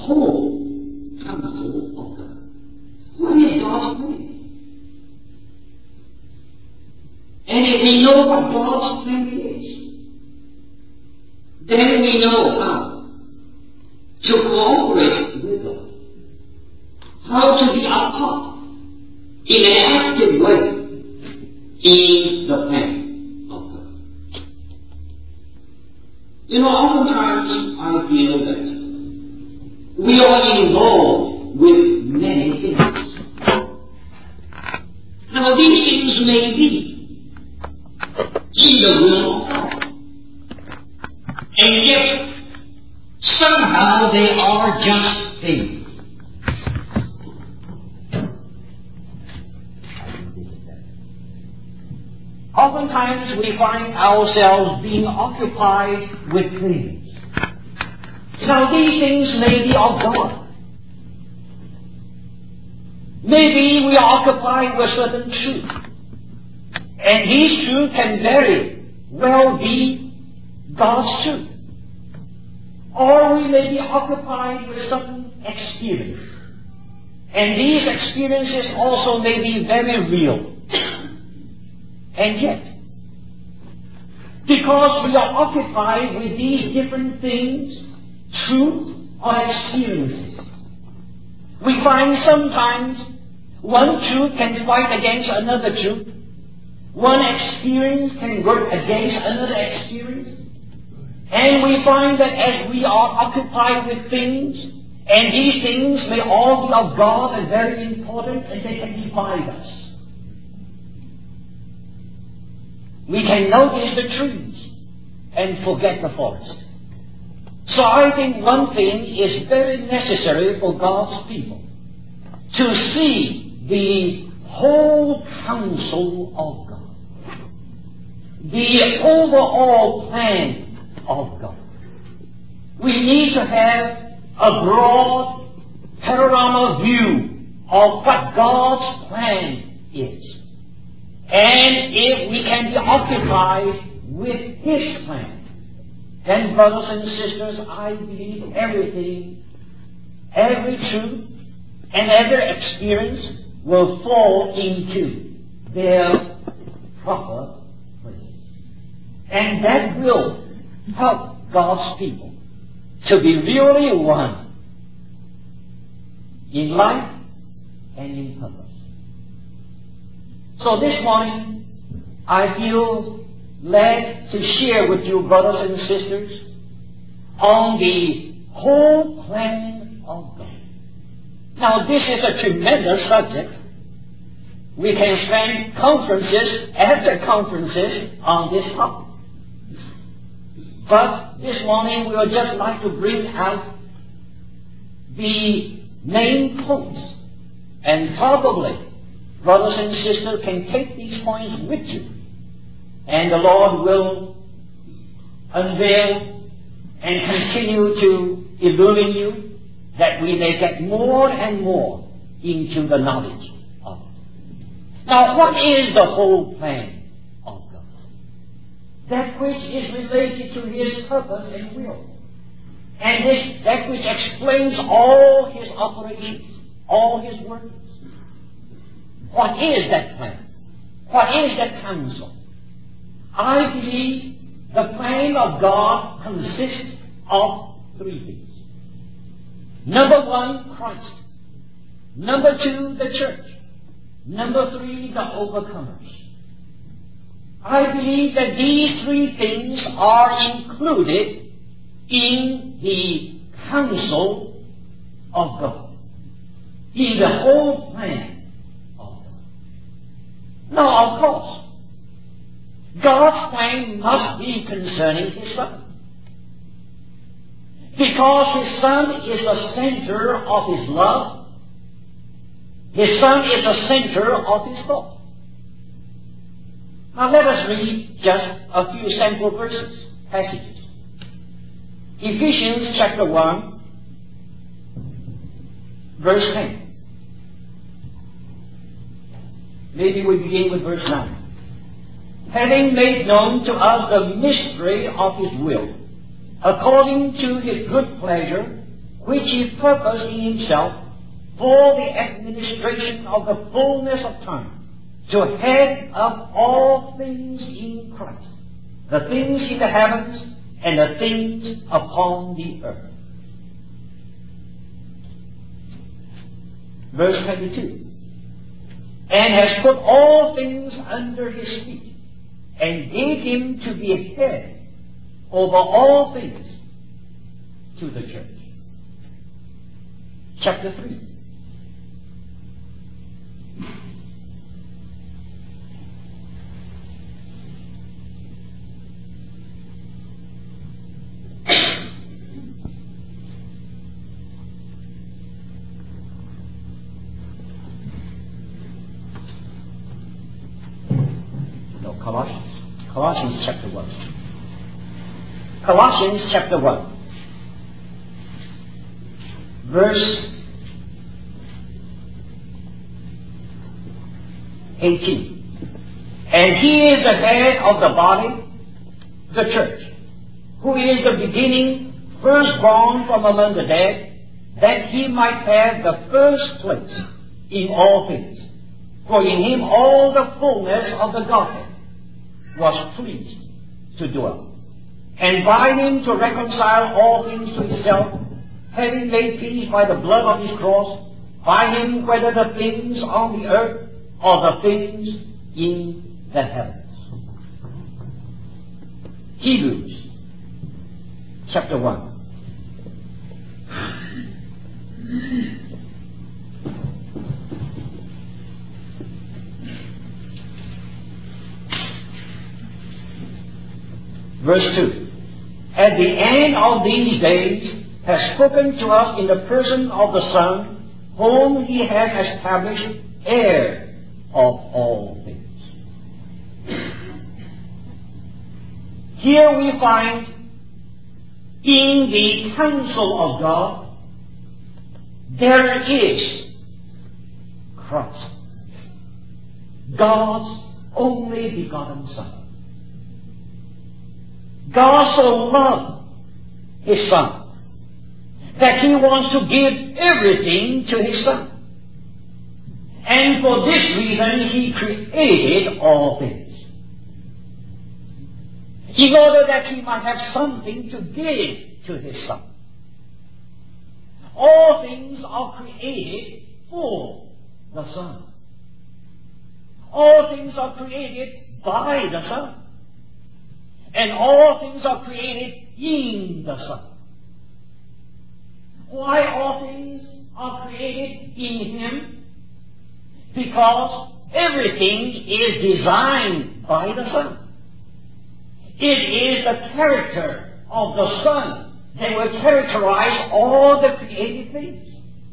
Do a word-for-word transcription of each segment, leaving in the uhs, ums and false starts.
whole counsel of God. What is God's plan? And if we know what God's plan is, then we know how to cooperate with God, how to be a part in an active way in the plan of God. You know, oftentimes I feel that we are involved with many things. Now these things may be in the will of God, and yet somehow they are just things. Oftentimes we find ourselves being occupied with things. Now these things may be of God. Maybe we are occupied with certain truth. And His truth can very well be God's truth. Or we may be occupied with certain experience. And these experiences also may be very real. And yet, because we are occupied with these different things, truth or experiences, we find sometimes one truth can fight against another truth. One experience can work against another experience. And we find that as we are occupied with things, and these things may all be of God and very important, and they can divide us. We can notice the trees and forget the forest. So I think one thing is very necessary for God's people, to see the whole counsel of God, the overall plan of God. We need to have a broad panorama view of what God's plan is. And if we can be occupied with His plan, then, brothers and sisters, I believe everything, every truth, and every experience will fall into their proper place. And that will help God's people to be really one in life and in purpose. So this morning, I feel led to share with you, brothers and sisters, on the whole plan of God. Now, this is a tremendous subject. We can spend conferences after conferences on this topic. But this morning, we would just like to bring out the main points, and probably brothers and sisters can take these points with you, and the Lord will unveil and continue to illumine you, that we may get more and more into the knowledge of it. Now, what is the whole plan of God? That which is related to His purpose and will, and this, that which explains all His operations, all His works. What is that plan? What is that counsel? I believe the plan of God consists of three things. Number one, Christ. Number two, the church. Number three, the overcomers. I believe that these three things are included in the counsel of God, in the whole plan. Now, of course, God's plan must be concerning His Son, because His Son is the center of His love. His Son is the center of His thought. Now let us read just a few sample verses, passages. Ephesians chapter one, verse ten. Maybe we begin with verse nine. Having made known to us the mystery of His will, according to His good pleasure, which he purposed in himself for the administration of the fullness of time, to head up all things in Christ, the things in the heavens and the things upon the earth. Verse twenty-two. And has put all things under his feet, and gave him to be a head over all things to the church. Chapter three. Colossians. Colossians chapter one. Colossians chapter one. Verse eighteen. And he is the head of the body, the church, who is the beginning, firstborn from among the dead, that he might have the first place in all things. For in him all the fullness of the Godhead was pleased to dwell, and by him to reconcile all things to himself, having made peace by the blood of his cross, by him whether the things on the earth or the things in the heavens. Hebrews chapter one. Verse two. At the end of these days has spoken to us in the person of the Son, whom he has established heir of all things. Here we find in the counsel of God there is Christ, God's only begotten Son. God so loved his Son that he wants to give everything to his Son. And for this reason he created all things, in order that he might have something to give to his Son. All things are created for the Son. All things are created by the Son. And all things are created in the Son. Why all things are created in Him? Because everything is designed by the Son. It is the character of the Son that will characterize all the created things.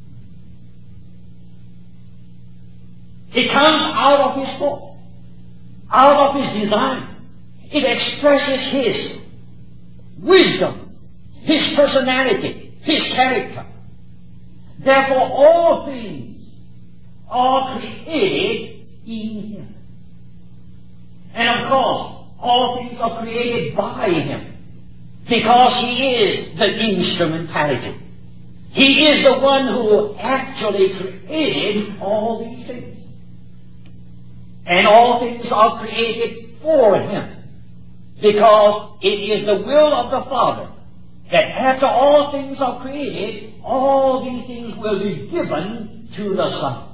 It comes out of His thought, out of His design. It expresses His wisdom, His personality, His character. Therefore, all things are created in Him. And of course, all things are created by Him, because He is the instrumentality. He is the one who actually created all these things. And all things are created for Him, because it is the will of the Father that after all things are created, all these things will be given to the Son.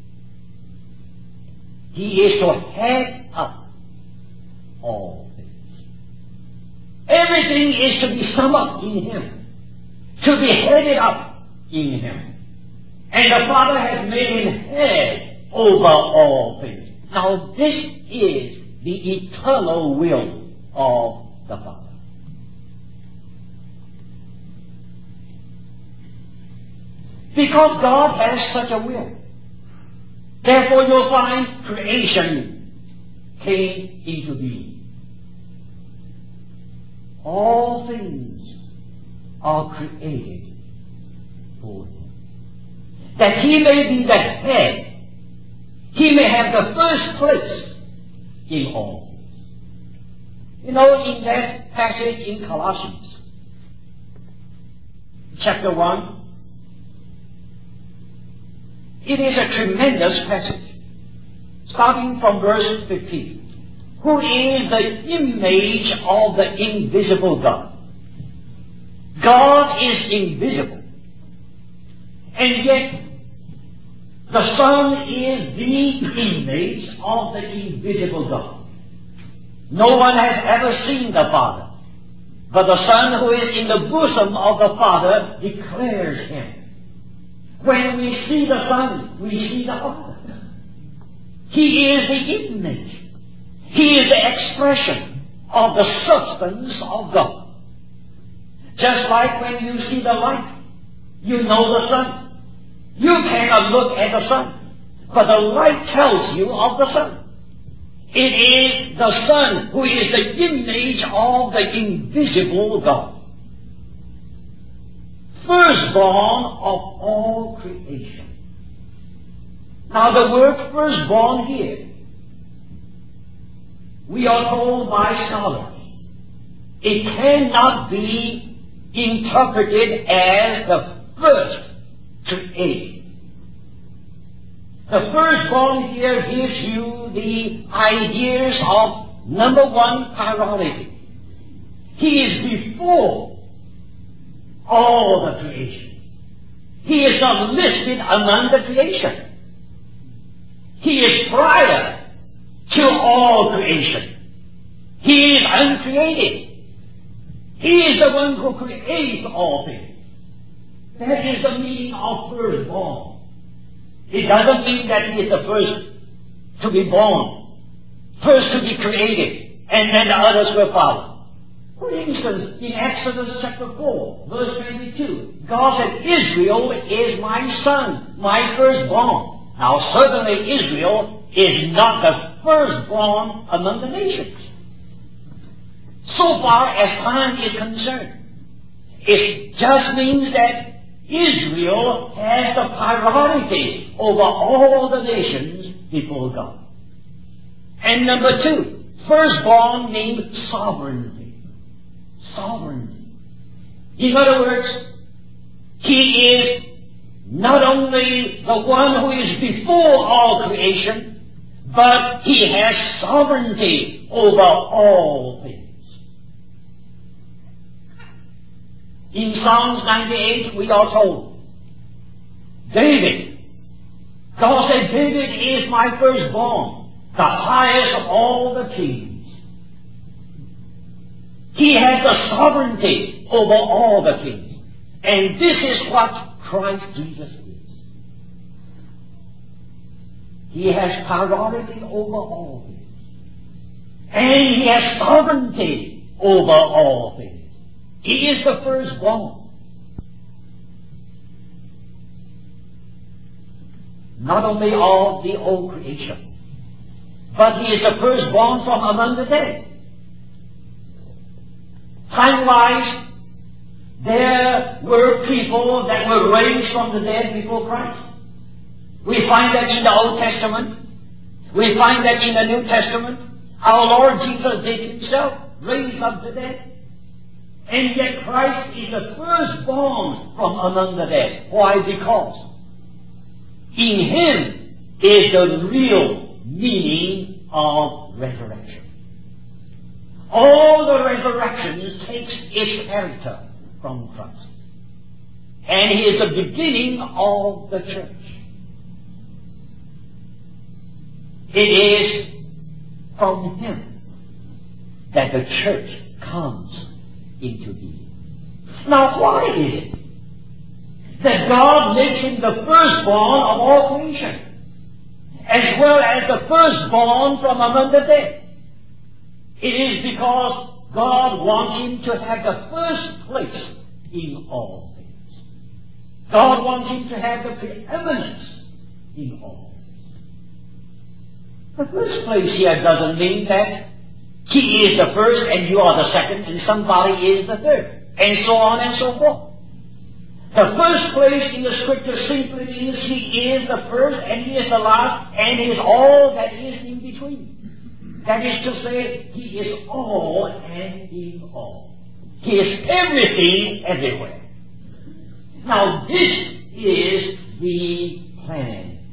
He is to head up all things. Everything is to be summed up in Him, to be headed up in Him. And the Father has made Him head over all things. Now this is the eternal will of the Father. Because God has such a will, therefore you'll find creation came into being. All things are created for Him, that He may be the head. He may have the first place in all. You know, in that passage in Colossians, chapter one, It is a tremendous passage. Starting from verse fifteen. Who is the image of the invisible God. God is invisible. And yet, the Son is the image of the invisible God. No one has ever seen the Father, but the Son who is in the bosom of the Father declares Him. When we see the Son, we see the Father. He is the image. He is the expression of the substance of God. Just like when you see the light, you know the sun. You cannot look at the sun, but the light tells you of the sun. It is the Son who is the image of the invisible God. Firstborn of all creation. Now the word firstborn here, we are told by scholars, it cannot be interpreted as the first created. The firstborn here gives you the ideas of, number one, priority. He is before all the creation. He is not listed among the creation. He is prior to all creation. He is uncreated. He is the one who creates all things. That is the meaning of firstborn. It doesn't mean that he is the first to be born, first to be created, and then the others will follow. For instance, in Exodus chapter four, verse twenty-two, God said, Israel is my son, my firstborn. Now certainly Israel is not the firstborn among the nations. So far as time is concerned, it just means that Israel has the priority over all the nations before God. And number two, firstborn means sovereignty. Sovereignty. In other words, he is not only the one who is before all creation, but he has sovereignty over all things. In Psalms ninety-eight, we are told, David, God said, David is my firstborn, the highest of all the kings. He has the sovereignty over all the kings. And this is what Christ Jesus is. He has priority over all things. And he has sovereignty over all things. He is the firstborn. Not only of the old creation, but he is the firstborn from among the dead. Time-wise, there were people that were raised from the dead before Christ. We find that in the Old Testament. We find that in the New Testament. Our Lord Jesus did himself raise up the dead. And yet Christ is the firstborn from among the dead. Why? Because in him is the real meaning of resurrection. All the resurrections takes its character from Christ. And he is the beginning of the church. It is from him that the church comes into being. Now, why is it that God makes him the firstborn of all creation, as well as the firstborn from among the dead? It is because God wants him to have the first place in all things. God wants him to have the preeminence in all things. The first place here doesn't mean that he is the first and you are the second and somebody is the third, and so on and so forth. The first place in the Scripture simply means he is the first and he is the last and he is all that is in between. That is to say, he is all and in all. He is everything everywhere. Now this is the plan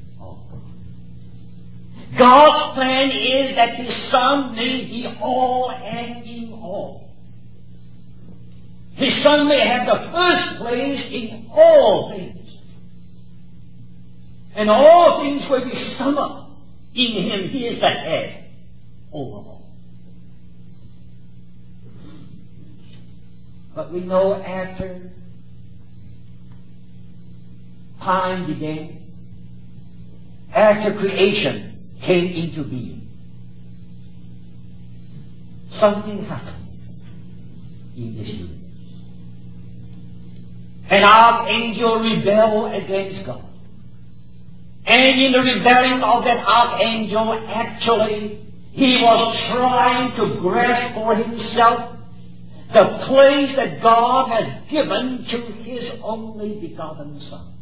God's plan is that His Son may be all and in all. His Son may have the first place in all things. And all things will be summed up in Him. He is the head over all. But we know after time began, after creation came into being, something happened in this universe. An archangel rebelled against God. And in the rebellion of that archangel, actually, he was trying to grasp for himself the place that God has given to His only begotten Son.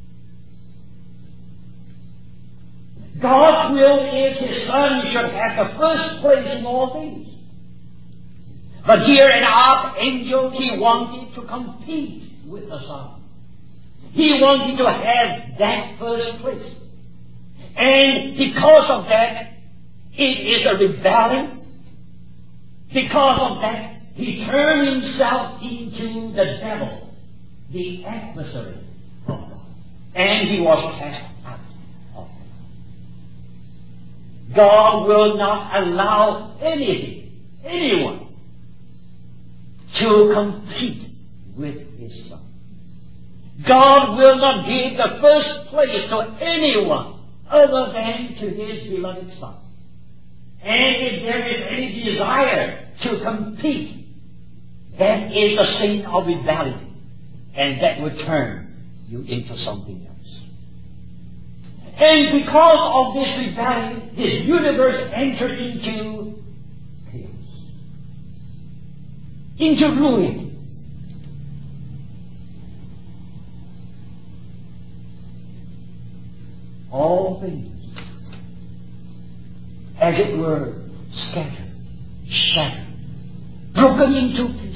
God's will is His Son should have the first place in all things. But here an archangel, he wanted to compete with the Son. He wanted to have that first place. And because of that, it is a rebellion. Because of that, he turned himself into the devil, the adversary of God. And he was cast out of God. God will not allow anything, anyone, to compete with His Son. God will not give the first place to anyone other than to His beloved Son. And if there is any desire to compete, that is the sin of rebellion, and that would turn you into something else. And because of this rebellion, this universe entered into chaos, into ruin. All things, as it were, scattered, shattered, broken into pieces.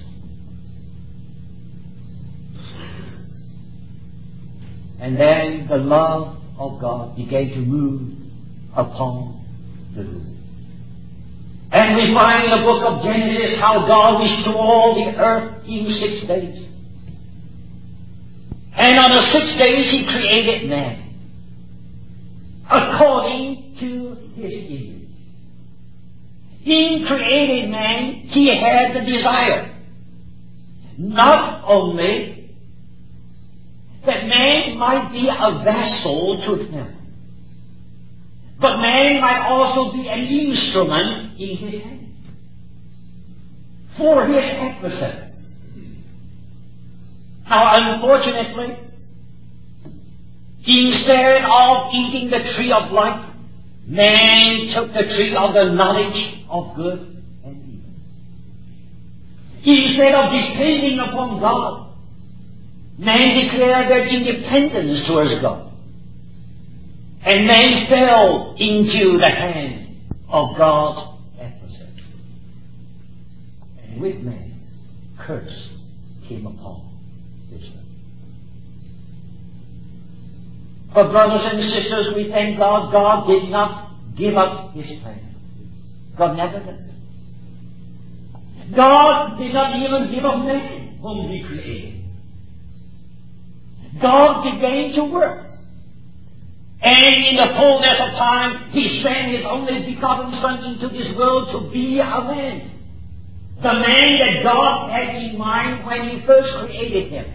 And then the love of God began to move upon the ruin. And we find in the book of Genesis how God restored the earth in six days. And on the sixth day He created man according to His image. In creating man, He had the desire not only that man might be a vessel to Him, but man might also be an instrument in His hand for His adversary. Now, unfortunately, instead of eating the tree of life, man took the tree of the knowledge of good and evil. Instead of depending upon God, man declared their independence towards God. And man fell into the hand of God's adversary. And with man, curse came upon this earth. But brothers and sisters, we thank God, God did not give up His plan. God never did. God did not even give up man whom He created. God began to work. And in the fullness of time, He sent His only begotten Son into this world to be a man. The man that God had in mind when He first created him.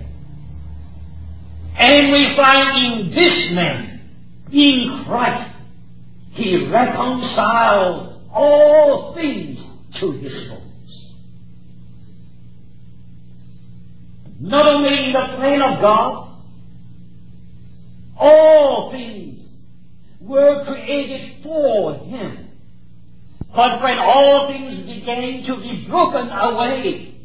And we find in this man, in Christ, He reconciled all things to His fullness. Not only in the plan of God, all things were created for Him. But when all things began to be broken away,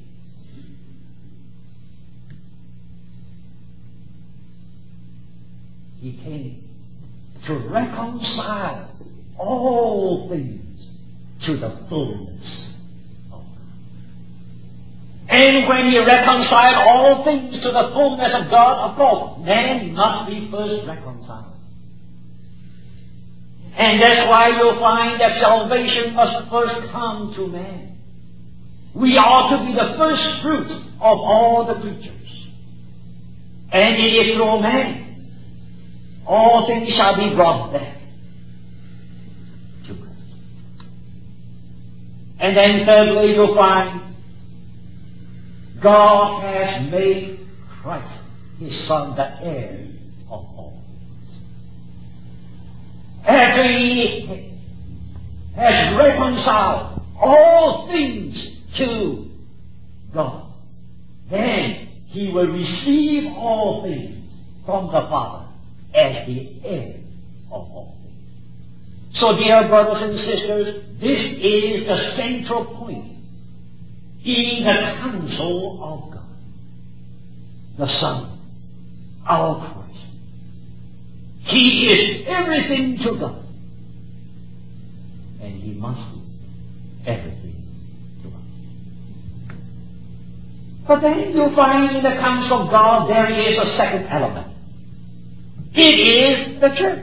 He came to reconcile all things to the fullness of God. And when He reconciled all things to the fullness of God, of course, man must be first reconciled. And that's why you'll find that salvation must first come to man. We are to be the first fruit of all the creatures. And it is through man. All things shall be brought back to Christ. And then thirdly, you'll find God has made Christ, His Son, the heir of all. After He has reconciled all things to God, then He will receive all things from the Father as the heir of all things. So, dear brothers and sisters, this is the central point in the counsel of God. The Son, our Christ. He is everything to God. And He must be everything to us. But then you find in the counsel of God there is a second element. It is the church.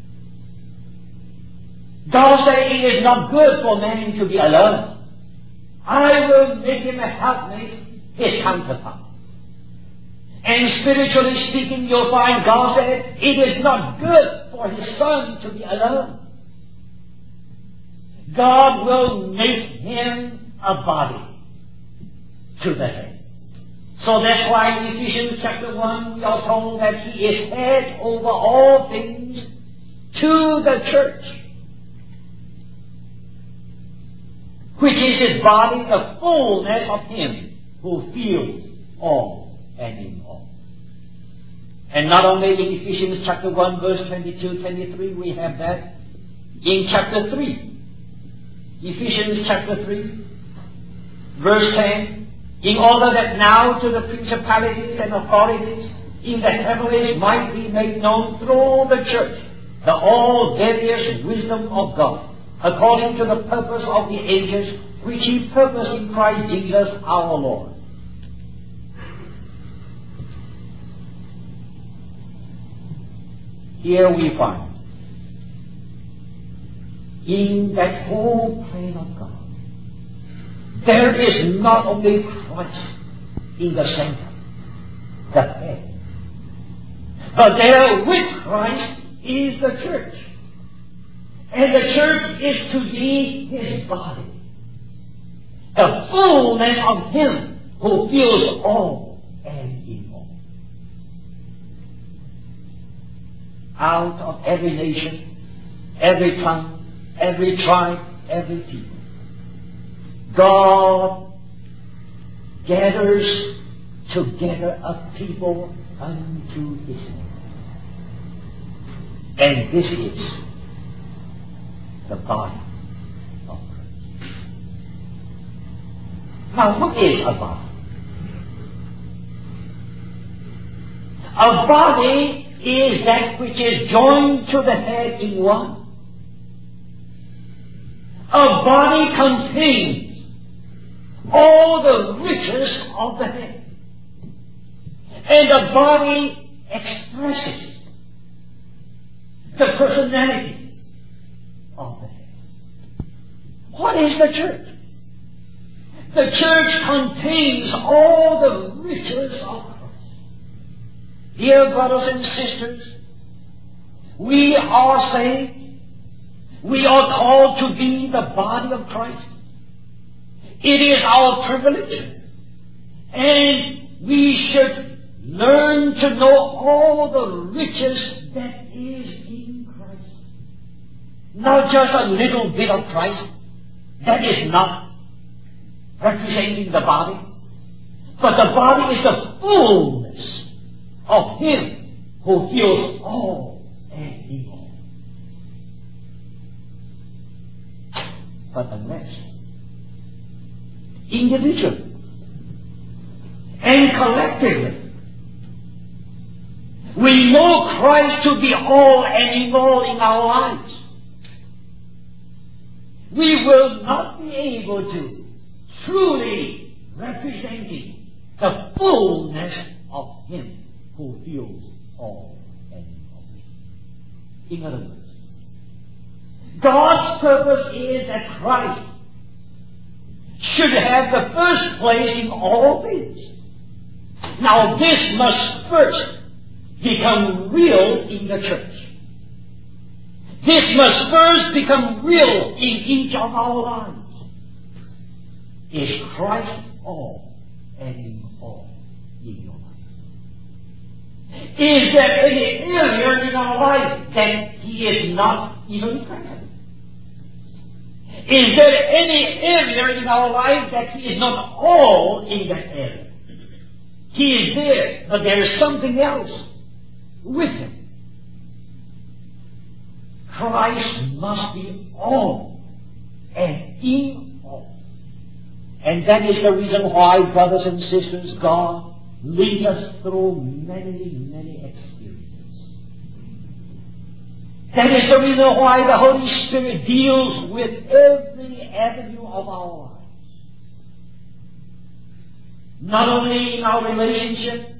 God said it is not good for man to be alone. I will make him a helpmate, his counterpart. And spiritually speaking, you'll find God said it is not good for His Son to be alone. God will make him a body to the head. So that's why in Ephesians chapter one we are told that He is head over all things to the church, which is His body, the fullness of Him who fills all and in all. And not only in Ephesians chapter one, verse twenty-two, twenty-three, we have that. In chapter three, Ephesians chapter three, verse ten, in order that now to the principalities and authorities in the heavenlies might be made known through the church the all various wisdom of God, according to the purpose of the ages, which He purposed in Christ Jesus our Lord. Here we find, in that whole plan of God, there is not only Christ in the center, the head, but there with Christ is the church. And the church is to be His body, the fullness of Him who fills all and in all. Out of every nation, every tongue, every tribe, every people, God gathers together a people unto His name. And this is the body of Christ. Now, what is a body? A body is that which is joined to the head in one. A body contains all the riches of the head. And the body expresses the personality of the head. What is the church? The church contains all the riches of Christ. Dear brothers and sisters, we are saved. We are called to be the body of Christ. It is our privilege. And we should learn to know all the riches that is in Christ. Not just a little bit of Christ. That is not representing the body. But the body is the fullness of Him who fills all and in all. But unless individually and collectively we know Christ to be all and in all in our lives, we will not be able to truly representing the fullness of Him who fills all and in all. In other words, God's purpose is that Christ should have the first place in all things. Now this must first become real in the church. This must first become real in each of our lives. Is Christ all and in all in your life? Is there any area in our life that He is not even present? Is there any area in our life that He is not all in that area? He is there, but there is something else with Him. Christ must be all and in all. And that is the reason why, brothers and sisters, God leads us through many, many experiences. That is the reason why the Holy Spirit deals with every avenue of our lives. Not only in our relationship,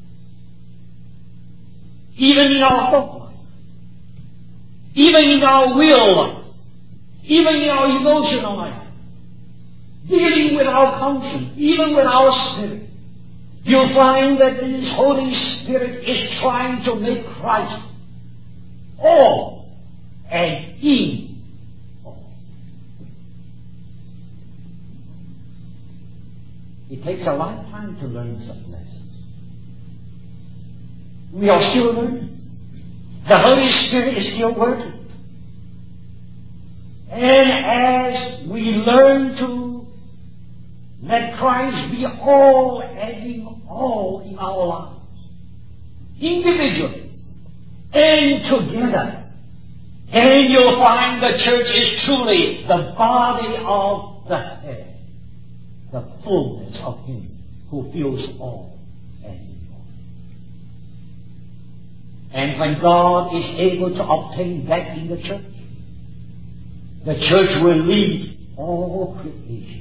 even in our thought life, even in our will life, even in our emotional life, dealing with our conscience, even with our spirit. You'll find that this Holy Spirit is trying to make Christ all and in all. It takes a lifetime to learn such lessons. We are still learning. The Holy Spirit is still working. And as we learn to let Christ be all and in all in our lives, individually and together, then you'll find the church is truly the body of the head, the fullness of Him who fills all and in all. And when God is able to obtain that in the church, the church will lead all creation.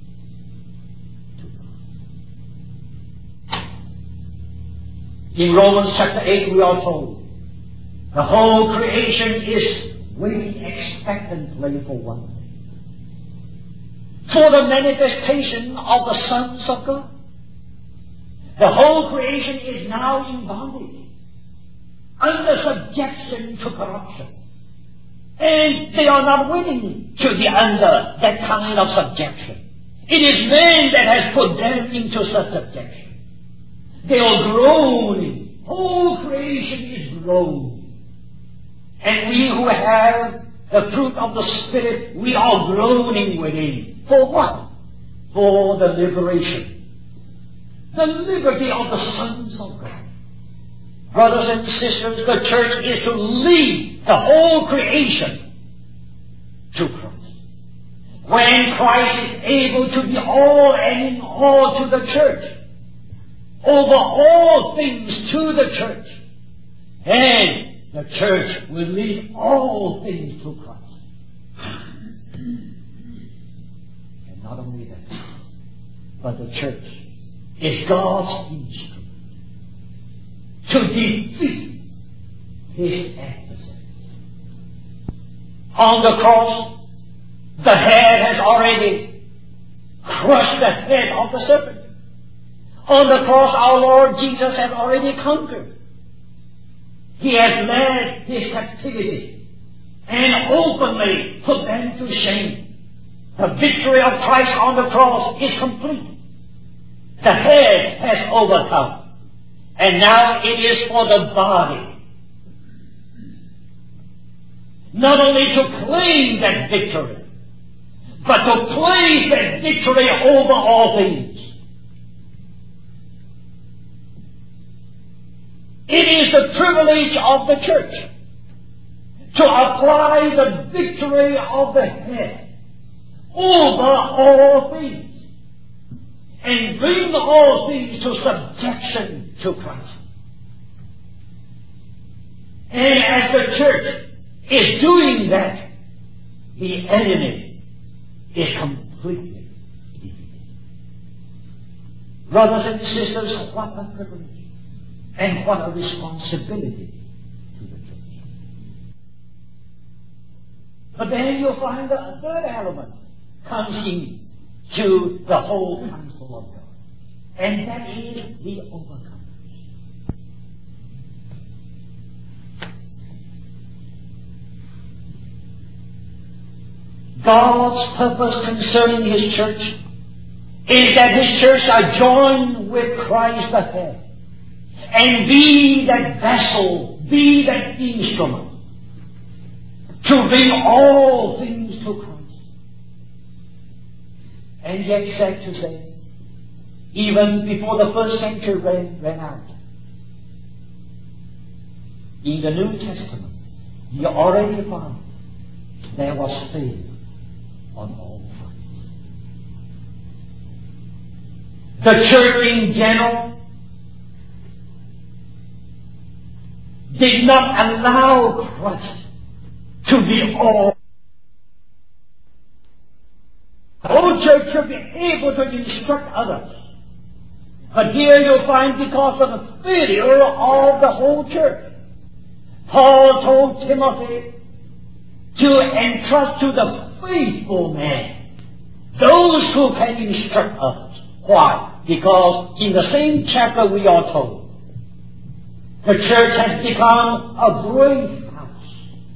In Romans chapter eight we are told the whole creation is waiting expectantly for one thing. For the manifestation of the sons of God. The whole creation is now in bondage, under subjection to corruption. And they are not willing to be under that kind of subjection. It is man that has put them into such subjection. They are groaning. Whole creation is groaning. And we who have the fruit of the Spirit, we are groaning within. For what? For the liberation. The liberty of the sons of God. Brothers and sisters, the church is to lead the whole creation to Christ. When Christ is able to be all and in all to the church, over all things to the church, and the church will lead all things to Christ. And not only that, but the church is God's instrument to defeat His adversaries. On the cross, the head has already crushed the head of the serpent. On the cross, our Lord Jesus has already conquered. He has led His captivity and openly put them to shame. The victory of Christ on the cross is complete. The head has overcome. And now it is for the body not only to claim that victory, but to place that victory over all things. It is the privilege of the church to apply the victory of the head over all things and bring all things to subjection to Christ. And as the church is doing that, the enemy is completely defeated. Brothers and sisters, what a privilege and what a responsibility to the church. But then you'll find the third element comes in to the whole counsel of God. And that is the overcomer. God's purpose concerning His church is that His church shall join with Christ the head and be that vessel, be that instrument to bring all things to Christ. And yet, sad to say, even before the first century ran, ran out, in the New Testament, you already found there was failure on all fronts. The church in general did not allow Christ to be all. The whole church should be able to instruct others. But here you'll find, because of the failure of the whole church, Paul told Timothy to entrust to the faithful man those who can instruct others. Why? Because in the same chapter we are told the church has become a great house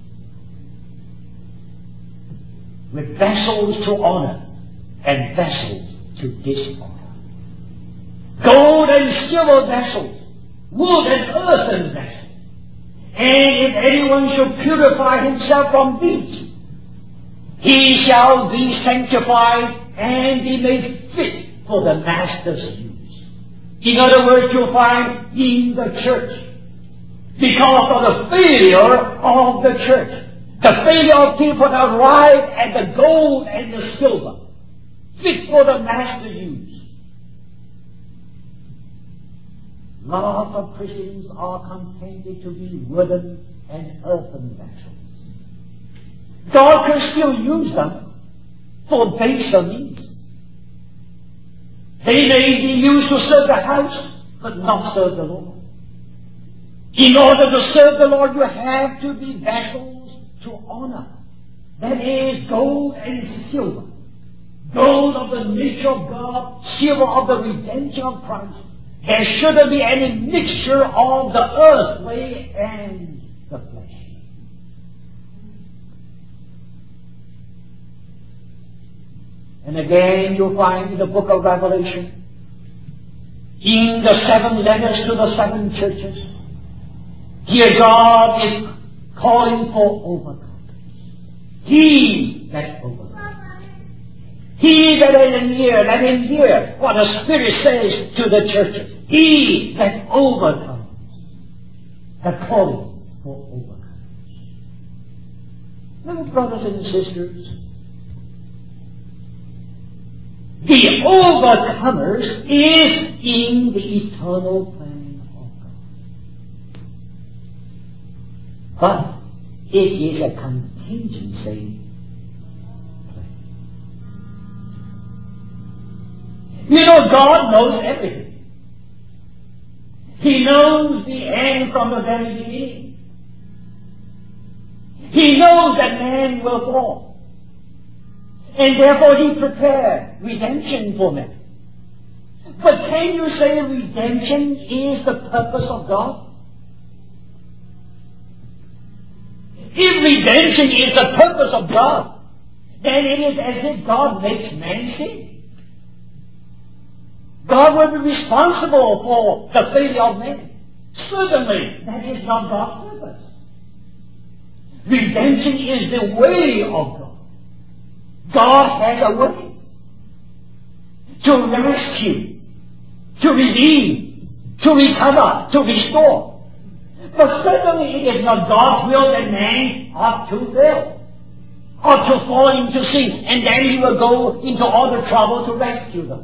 with vessels to honor and vessels to dishonor. Gold and silver vessels, wood and earthen vessels. And if anyone should purify himself from these, he shall be sanctified and be made fit for the Master's use. In other words, you'll find in the church, because of the failure of the church, the failure of people to arrive at the gold and the silver, fit for the Master's use, lots of Christians are contented to be wooden and earthen vessels. God can still use them for baser needs. They may be used to serve the house, but not serve the Lord. In order to serve the Lord, you have to be vessels to honor. That is gold and silver. Gold of the nature of God, silver of the redemption of Christ. There shouldn't be any mixture of the earthly and the flesh. And again, you'll find in the book of Revelation, in the seven letters to the seven churches, here God is calling for overcomers. He that overcomes. He that is in here, let him hear what the Spirit says to the churches. He that overcomes. The calling for overcomers. Little brothers and sisters, the overcomers is in the eternal plan of God. But it is a contingency. You know, God knows everything. He knows the end from the very beginning. He knows that man will fall. And therefore He prepared redemption for man. But can you say redemption is the purpose of God? If redemption is the purpose of God, then it is as if God makes man sin. God will be responsible for the failure of man. Certainly, that is not God's purpose. Redemption is the way of God. God has a way to rescue, to redeem, to recover, to restore. But certainly it is not God's will that man ought to fail, ought to fall into sin, and then He will go into all the trouble to rescue them.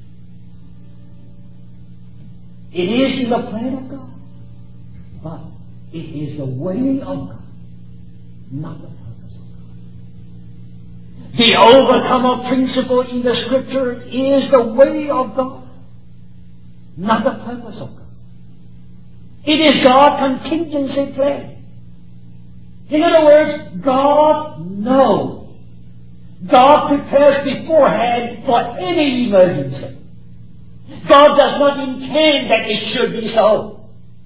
It is in the plan of God, but it is the way of God, not the purpose of God. The overcomer principle in the Scripture is the way of God, not the purpose of God. It is God's contingency plan. In other words, God knows. God prepares beforehand for any emergency. God does not intend that it should be so.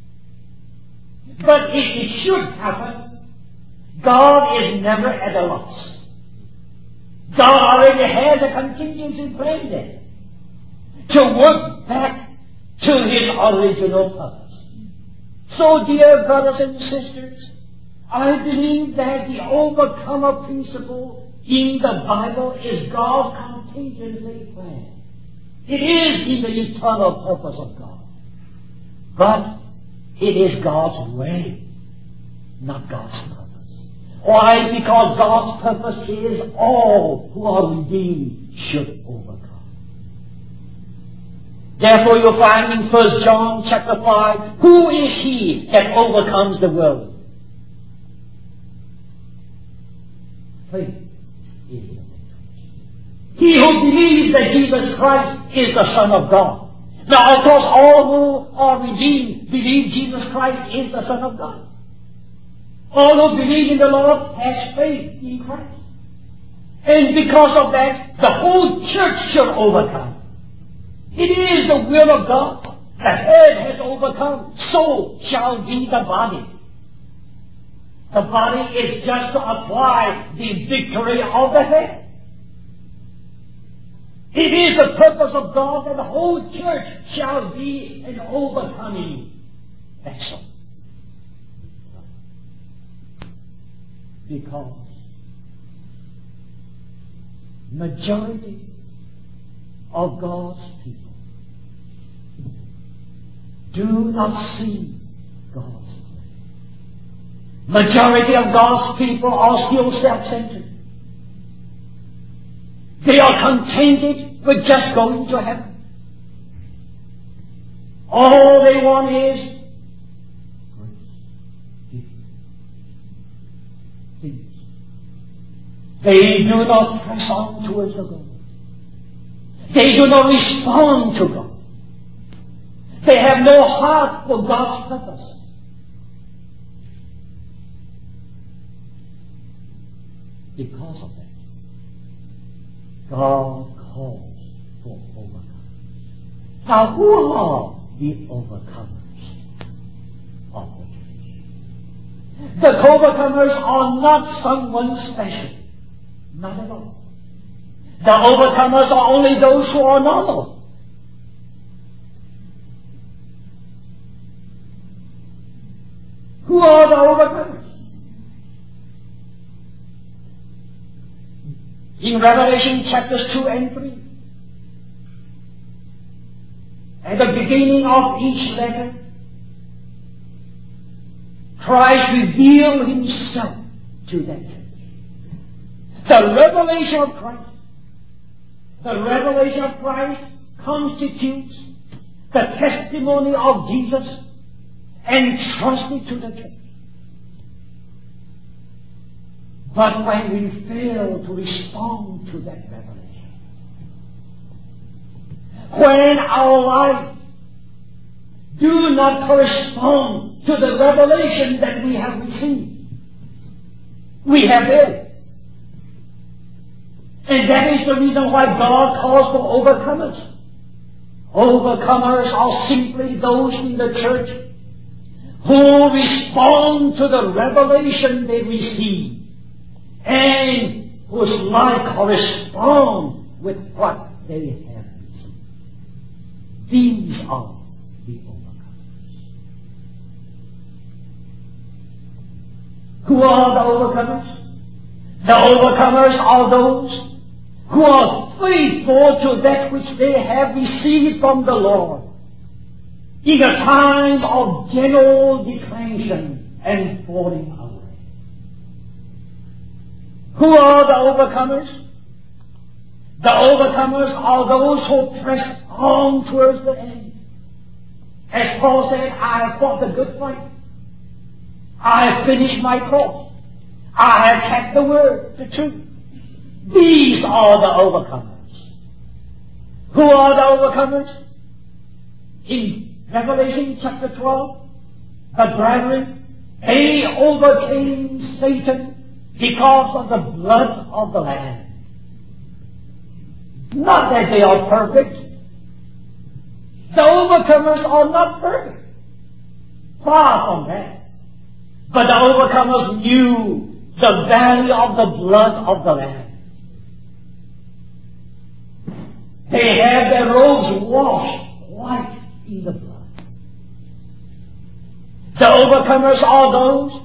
But if it should happen, God is never at a loss. God already has a contingency plan there to work back to His original purpose. So, dear brothers and sisters, I believe that the overcomer principle in the Bible is God's contingency plan. It is in the eternal purpose of God. But it is God's way, not God's purpose. Why? Because God's purpose is all who are redeemed should overcome. Therefore you'll find in First John chapter five, who is he that overcomes the world? Faith is the victory. He who believes that Jesus Christ is the Son of God. Now, of course, all who are redeemed believe Jesus Christ is the Son of God. All who believe in the Lord has faith in Christ. And because of that, the whole church should overcome. It is the will of God. The head has overcome. So shall be the body. The body is just to apply the victory of the head. It is the purpose of God that the whole church shall be an overcoming vessel. Because majority of God's people do not see God's way. Majority of God's people are still self-centered. They are contented with just going to heaven. All they want is grace. Peace. They do not press on towards the goal. They do not respond to God. They have no heart for God's purpose. Because of that, God calls for overcomers. Now, who are the overcomers of the church? The overcomers are not someone special. Not at all. The overcomers are only those who are normal. Who are the overcomers? In Revelation chapters two and three, at the beginning of each letter, Christ revealed Himself to that church. The revelation of Christ, the revelation of Christ constitutes the testimony of Jesus entrusted to the church. But when we fail to respond to that revelation, when our lives do not correspond to the revelation that we have received, we have failed. And that is the reason why God calls for overcomers. Overcomers are simply those in the church who respond to the revelation they receive and whose life corresponds with what they have received. These are the overcomers. Who are the overcomers? The overcomers are those who are faithful to that which they have received from the Lord in a time of general declension and falling away. Who are the overcomers? The overcomers are those who press on towards the end. As Paul said, I have fought the good fight. I have finished my course. I have kept the word, the truth. These are the overcomers. Who are the overcomers? In Revelation chapter twelve, the brethren They overcame Satan because of the blood of the Lamb. Not that they are perfect. The overcomers are not perfect. Far from that. But the overcomers knew the value of the blood of the Lamb. They had their robes washed white in the blood. The overcomers are those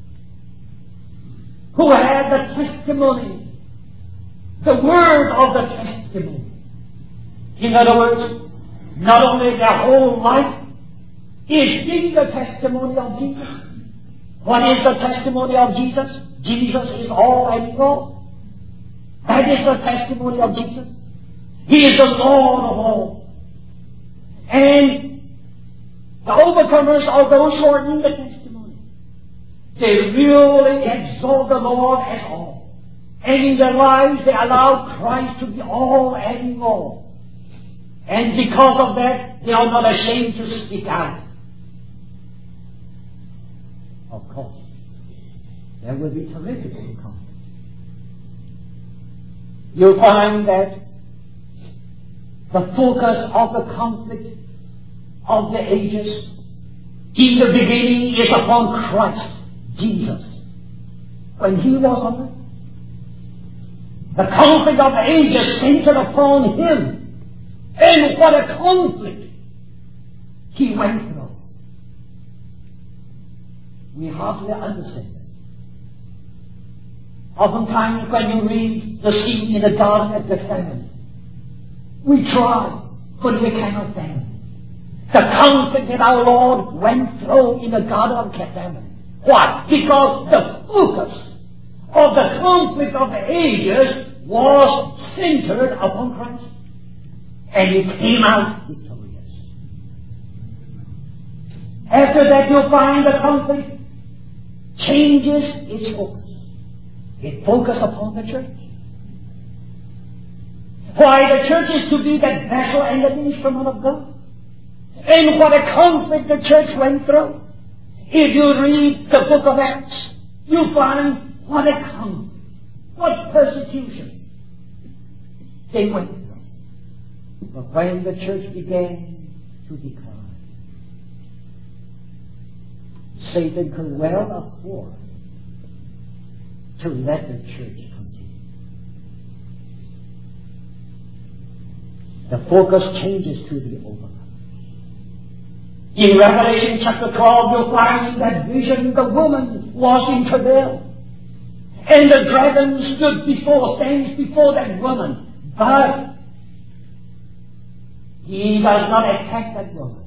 who had the testimony, the word of the testimony. In other words, not only their whole life is giving the testimony of Jesus. What is the testimony of Jesus? Jesus is all and in all. That is the testimony of Jesus. He is the Lord of all. And the overcomers are those who are in the testimony. They really exalt the Lord as all. And in their lives they allow Christ to be all and in all. And because of that, they are not ashamed to speak out. Of course, there will be terrific conflict. You'll find that the focus of the conflict of the ages in the beginning is upon Christ, Jesus. When He was on earth, the conflict of the ages centered upon Him. And what a conflict He went through. We hardly understand it. Oftentimes when you read the scene in the Garden of Gethsemane, we try, but we cannot stand it. The conflict that our Lord went through in the Garden of Gethsemane. Why? Because the focus of the conflict of the ages was centered upon Christ. And He came out victorious. After that you'll find the conflict changes its focus. It focuses upon the church. Why, the church is to be that vessel and the instrument of God. And what a conflict the church went through. If you read the book of Acts, you find what a conflict, what persecution they went through. But when the church began to decline, Satan could well afford to let the church continue. The focus changes to the overcomer. In Revelation chapter twelve, you'll find that vision, the woman was in travail. And the dragon stood before, stands before that woman. But he does not attack that woman.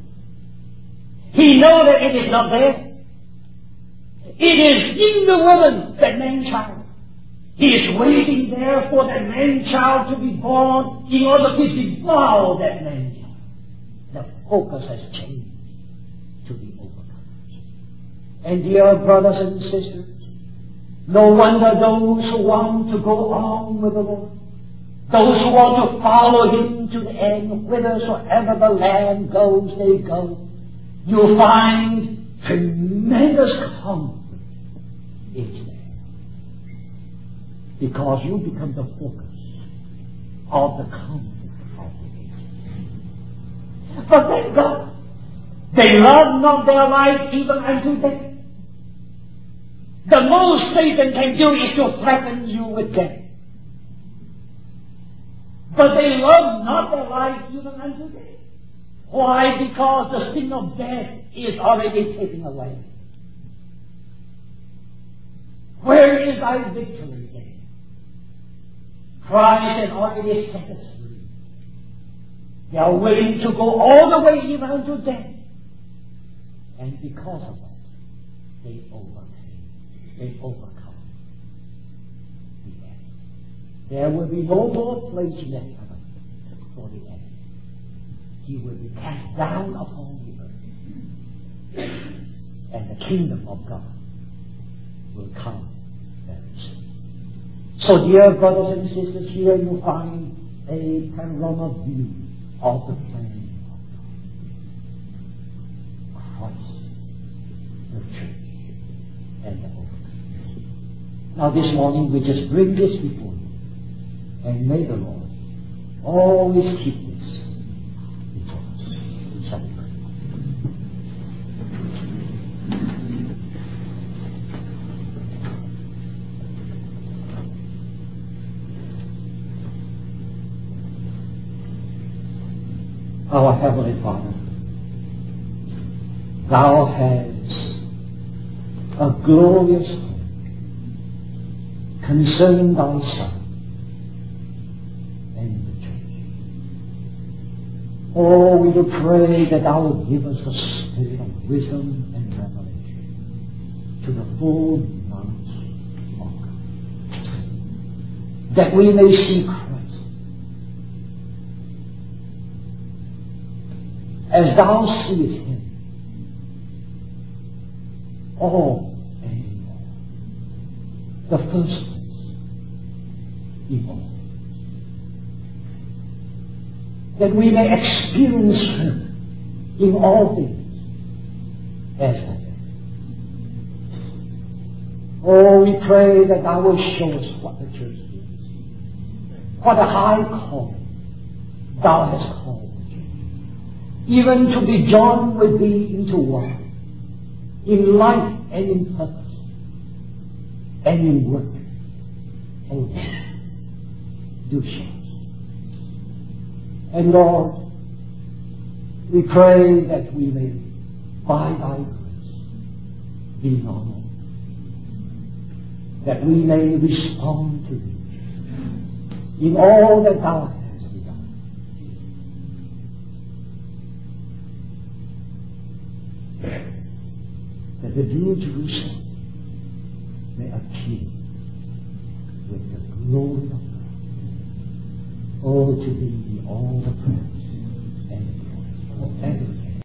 He knows that it is not there. It is in the woman, that man-child. He is waiting there for that man-child to be born in order to devour that man-child. The focus has changed to the overcomers. And dear brothers and sisters, no wonder those who want to go on with the Lord, those who want to follow Him to the end, whithersoever the Lamb goes, they go. You'll find tremendous conflict is there. Because you become the focus of the conflict of the ages. But thank God, they love not their life even unto death. The most Satan can do is to threaten you with death. But they love not their life even unto death. Why? Because the sting of death is already taken away. Where is thy victory then? Christ has already set us free. They are willing to go all the way even unto death. And because of that, they overcame. They overcome the enemy. There will be no more place in that heaven for the enemy. He will be cast down upon the earth. And the kingdom of God will come very soon. So, dear brothers and sisters, here you find a panorama view of the plan of God. Christ, the church. Now this morning we just bring this before you. And may the Lord always keep this before us. We shall pray. Our Heavenly Father, Thou hast a glorious hope concerning Thy Son and the church. Oh, we do pray that Thou will give us the spirit of wisdom and revelation to the full knowledge of God, that we may see Christ as Thou seest Him, all and in all, the first place in all, that we may experience Him in all things as that. Oh, we pray that Thou will show us what the church is, what a high calling Thou hast called, even to be joined with Thee into one, in life and in purpose, and in work. Oh, Lord, do show us. And Lord, we pray that we may, by Thy grace, be normal, that we may respond to Thee in all that Thou hast. That the New Jerusalem may appear with the glory of God. Oh, to Thee be all the praise